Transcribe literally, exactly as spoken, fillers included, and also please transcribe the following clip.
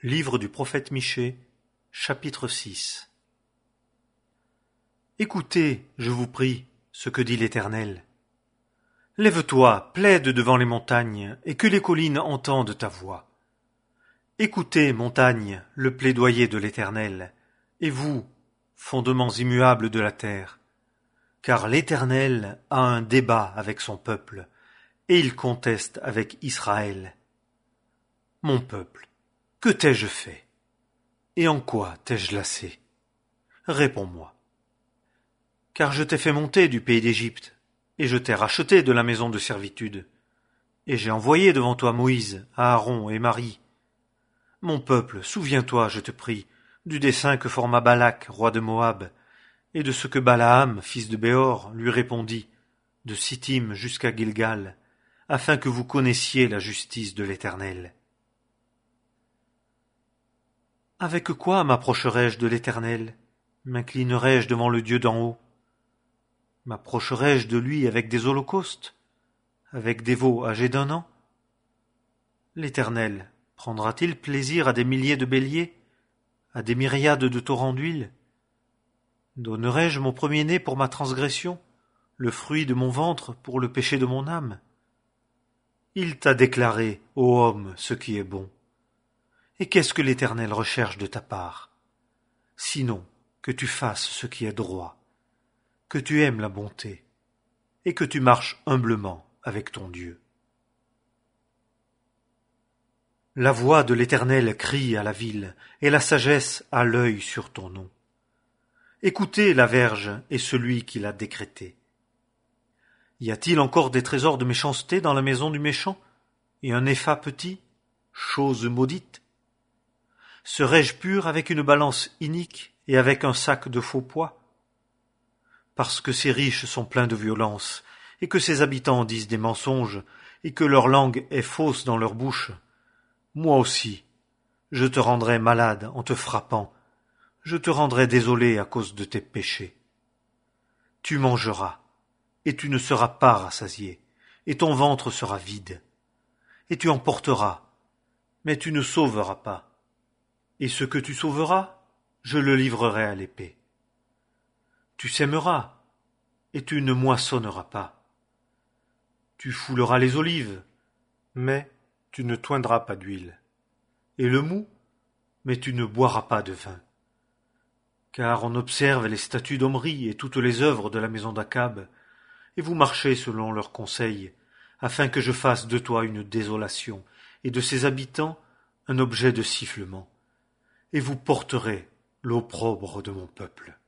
Livre du prophète Michée, chapitre six. Écoutez, je vous prie, ce que dit l'Éternel. Lève-toi, plaide devant les montagnes, et que les collines entendent ta voix. Écoutez, montagnes, le plaidoyer de l'Éternel, et vous, fondements immuables de la terre, car l'Éternel a un débat avec son peuple, et il conteste avec Israël. Mon peuple, que t'ai-je fait? Et en quoi t'ai-je lassé? Réponds-moi. Car je t'ai fait monter du pays d'Égypte, et je t'ai racheté de la maison de servitude, et j'ai envoyé devant toi Moïse, Aaron et Marie. Mon peuple, souviens-toi, je te prie, du dessein que forma Balak, roi de Moab, et de ce que Balaam, fils de Béor, lui répondit, de Sittim jusqu'à Gilgal, afin que vous connaissiez la justice de l'Éternel. Avec quoi m'approcherai-je de l'Éternel? M'inclinerai-je devant le Dieu d'en haut? M'approcherai-je de lui avec des holocaustes? Avec des veaux âgés d'un an? L'Éternel prendra-t-il plaisir à des milliers de béliers, à des myriades de torrents d'huile? Donnerai-je mon premier-né pour ma transgression, le fruit de mon ventre pour le péché de mon âme? Il t'a déclaré, ô homme, ce qui est bon. Et qu'est-ce que l'Éternel recherche de ta part? Sinon que tu fasses ce qui est droit, que tu aimes la bonté, et que tu marches humblement avec ton Dieu. La voix de l'Éternel crie à la ville, et la sagesse a l'œil sur ton nom. Écoutez la verge et celui qui l'a décrété. Y a-t-il encore des trésors de méchanceté dans la maison du méchant, et un épha petit, chose maudite? Serais-je pur avec une balance inique et avec un sac de faux poids? Parce que ces riches sont pleins de violence, et que ces habitants disent des mensonges, et que leur langue est fausse dans leur bouche, moi aussi, je te rendrai malade en te frappant, je te rendrai désolé à cause de tes péchés. Tu mangeras, et tu ne seras pas rassasié, et ton ventre sera vide. Et tu emporteras, mais tu ne sauveras pas. Et ce que tu sauveras, je le livrerai à l'épée. Tu sèmeras, et tu ne moissonneras pas. Tu fouleras les olives, mais tu ne toindras pas d'huile. Et le mou, mais tu ne boiras pas de vin. Car on observe les statues d'Omri et toutes les œuvres de la maison d'Akab, et vous marchez selon leurs conseils, afin que je fasse de toi une désolation, et de ses habitants un objet de sifflement. Et vous porterez l'opprobre de mon peuple.